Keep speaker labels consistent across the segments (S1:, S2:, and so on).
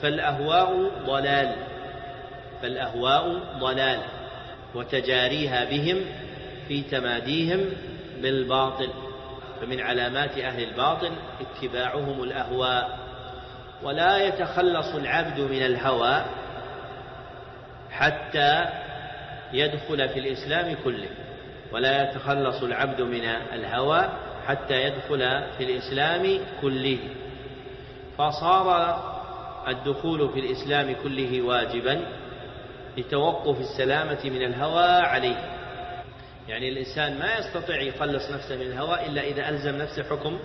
S1: فالأهواء ضلال وتجاريها بهم في تماديهم بالباطل، فمن علامات أهل الباطل اتباعهم الأهواء. ولا يتخلص العبد من الهوى حتى يدخل في الإسلام كله، ولا يتخلص العبد من الهوى حتى يدخل في الإسلام كله، فصار الدخول في الإسلام كله واجبا لتوقف السلامة من الهوى عليه. يعني الإنسان ما يستطيع يخلص نفسه من الهوى إلا إذا ألزم نفسه حكم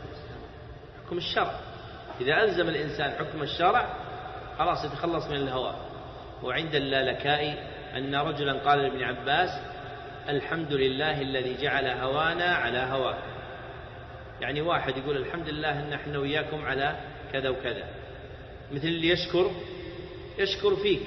S1: الشرع. إذا ألزم الإنسان حكم الشرع خلاص يتخلص من الهوى. وعند اللالكائي أن رجلا قال لابن عباس: الحمد لله الذي جعل هوانا على هواه. يعني واحد يقول الحمد لله أن نحن وياكم على كذا وكذا، مثل اللي يشكر فيك،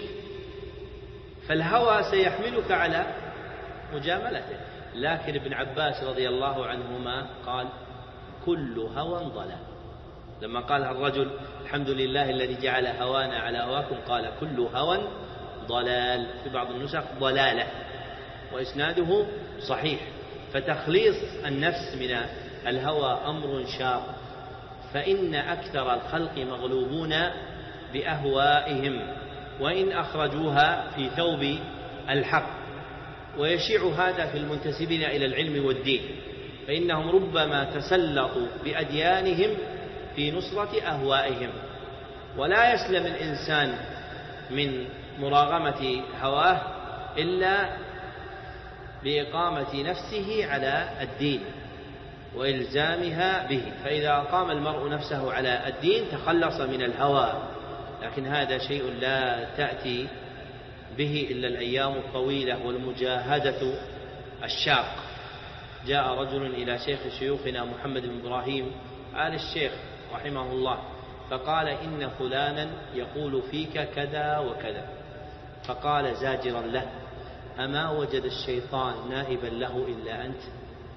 S1: فالهوى سيحملك على مجاملته. لكن ابن عباس رضي الله عنهما قال: كل هوى ضلال. لما قال الرجل الحمد لله الذي جعل هوانا على هواكم، قال: كل هوى ضلال، في بعض النسخ ضلالة، وإسناده صحيح. فتخليص النفس من الهوى أمر شاق، فإن أكثر الخلق مغلوبون بأهوائهم وإن أخرجوها في ثوب الحق. ويشيع هذا في المنتسبين إلى العلم والدين، فإنهم ربما تسلطوا بأديانهم في نصرة أهوائهم. ولا يسلم الإنسان من مراغمة هواه إلا بإقامة نفسه على الدين وإلزامها به. فإذا أقام المرء نفسه على الدين تخلص من الهوى، لكن هذا شيء لا تأتي به إلا الأيام الطويلة والمجاهدة الشاق. جاء رجل إلى شيخ شيوخنا محمد بن إبراهيم آل الشيخ رحمه الله، فقال: إن فلانا يقول فيك كذا وكذا. فقال زاجرا له: أما وجد الشيطان نائبا له إلا أنت؟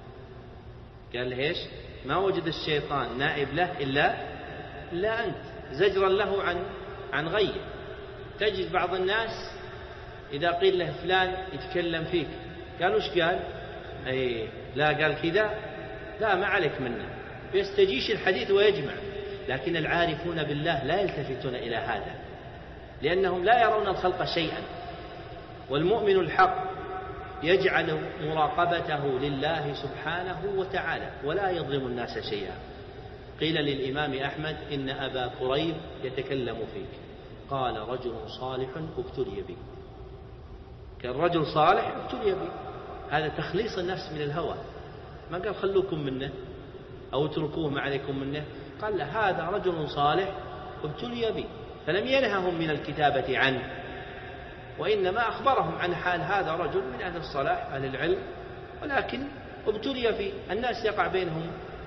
S1: قال له: إيش؟ ما وجد الشيطان نائب له إلا أنت، زجرا له عن غيه. تجد بعض الناس إذا قيل له فلان يتكلم فيك، قال: وش قال؟ لا قال كذا، لا ما عليك منه، يستجيش الحديث ويجمع. لكن العارفون بالله لا يلتفتون إلى هذا، لأنهم لا يرون الخلق شيئا. والمؤمن الحق يجعل مراقبته لله سبحانه وتعالى ولا يظلم الناس شيئا. قيل للإمام أحمد: إن أبا كريب يتكلم فيك. قال: رجل صالح ابتلي به. كان رجل صالح ابتلي به. هذا تخليص النفس من الهوى. ما قال خلوكم منه أو اتركوه ما عليكم منه، قال له: هذا رجل صالح ابتلي به. فلم ينههم من الكتابة عنه، وإنما أخبرهم عن حال هذا رجل من أهل الصلاح أهل العلم، ولكن ابتلي فيه. الناس يقع بينهم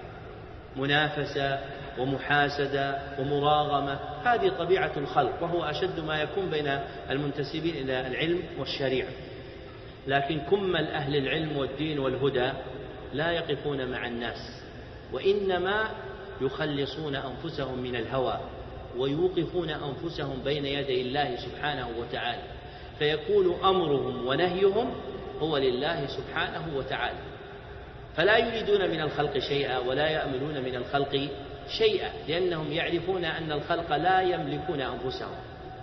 S1: منافسة ومحاسدة ومراغمة، هذه طبيعة الخلق، وهو أشد ما يكون بين المنتسبين إلى العلم والشريعة. لكن كمل أهل العلم والدين والهدى لا يقفون مع الناس، وإنما يخلصون أنفسهم من الهوى ويوقفون أنفسهم بين يدي الله سبحانه وتعالى، فيكون أمرهم ونهيهم هو لله سبحانه وتعالى. فلا يريدون من الخلق شيئا ولا يأملون من الخلق شيئا، لأنهم يعرفون أن الخلق لا يملكون أنفسهم.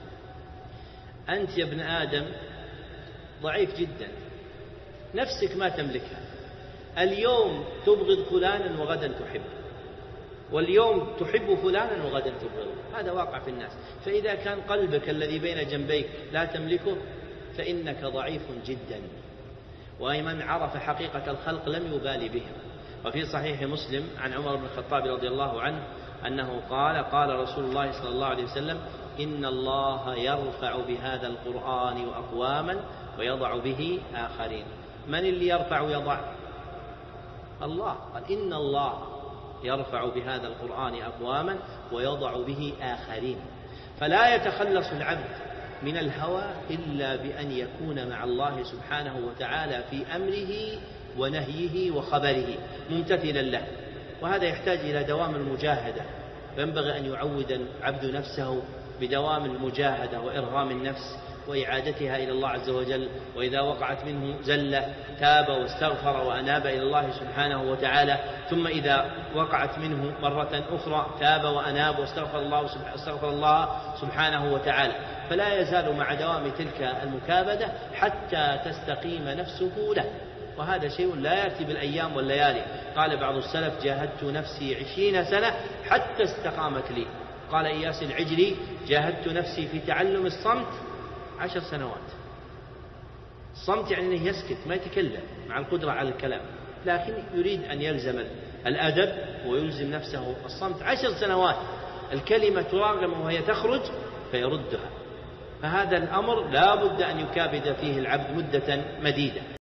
S1: أنت يا ابن آدم ضعيف جدا، نفسك ما تملكها. اليوم تبغض فلانا وغدا تحب، واليوم تحب فلانا وغدا تبغضه. هذا واقع في الناس. فإذا كان قلبك الذي بين جنبيك لا تملكه فإنك ضعيف جدا. ومن عرف حقيقة الخلق لم يبالي بهم. وفي صحيح مسلم عن عمر بن الخطاب رضي الله عنه أنه قال رسول الله صلى الله عليه وسلم: إن الله يرفع بهذا القرآن أقواما ويضع به آخرين. من اللي يرفع ويضع؟ الله. قال: إن الله يرفع بهذا القرآن أقواما ويضع به آخرين. فلا يتخلص العبد من الهوى إلا بأن يكون مع الله سبحانه وتعالى في أمره ونهيه وخبره ممتثلا له. وهذا يحتاج إلى دوام المجاهدة، فينبغي أن يعود العبد نفسه بدوام المجاهدة وإرغام النفس وإعادتها إلى الله عز وجل، وإذا وقعت منه زلة تاب واستغفر وأناب إلى الله سبحانه وتعالى، ثم إذا وقعت منه مرة أخرى تاب وأناب واستغفر الله سبحانه وتعالى، فلا يزال مع دوام تلك المكابدة حتى تستقيم نفسه له، وهذا شيء لا يأتي بالأيام والليالي. قال بعض السلف: جاهدت نفسي 20 سنة حتى استقامت لي. قال إياس العجلي: جاهدت نفسي في تعلم الصمت 10 سنوات. الصمت يعني أنه يسكت ما يتكلم مع القدرة على الكلام، لكن يريد أن يلزم الأدب ويلزم نفسه الصمت 10 سنوات، الكلمة تراغم وهي تخرج فيردها. فهذا الأمر لا بد أن يكابد فيه العبد مدة مديدة.